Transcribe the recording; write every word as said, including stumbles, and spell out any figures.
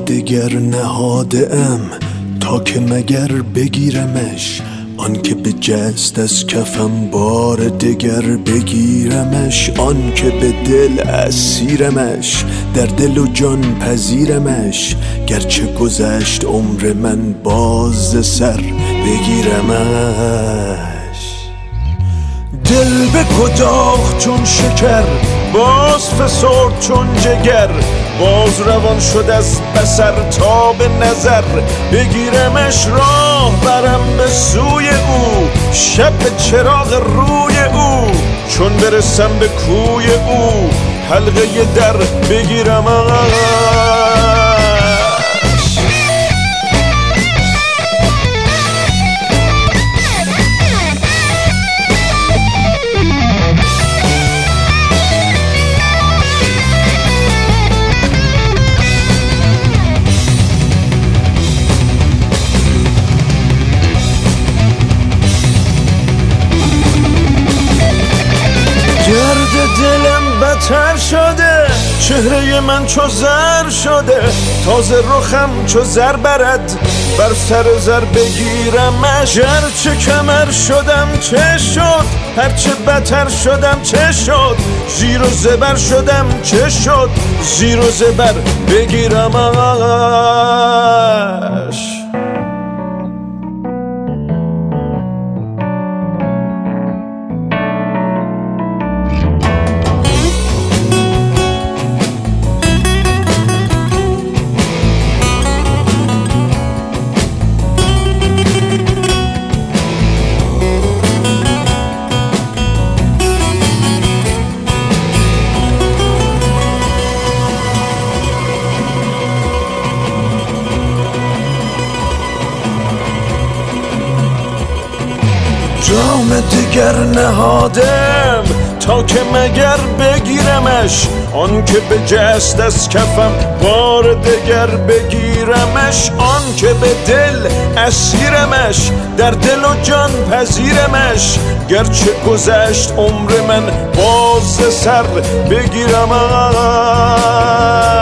دگر نهادم تا که مگر بگیرمش، آن که به جست از کفم بار دگر بگیرمش، آن که به دل اسیرمش در دل و جان پذیرمش، گرچه گذشت عمر من باز سر بگیرمش. دل به کداخ چون شکر باز فسرد چون جگر، باز روان شد از بصر تا به نظر بگیرمش. راه برم به سوی او شب به چراغ روی او، چون برسم به کوی او حلقه در بگیرمش. گرد دلم بتر شده، چهره من چو زر شده، تازه رخم چو زر برد بر سر زر بگیرمش. گرچه کمر شدم چه شد، هرچه بتر شدم چه شد، زیر و زبر شدم چه شد، زیر و زبر بگیرمش. جام دگر نهادم تا که مگر بگیرمش، آن که به جست از کفم بار دگر بگیرمش، آن که به دل اسیرمش در دل و جان پذیرمش، گرچه گذشت عمر من باز سر بگیرمش.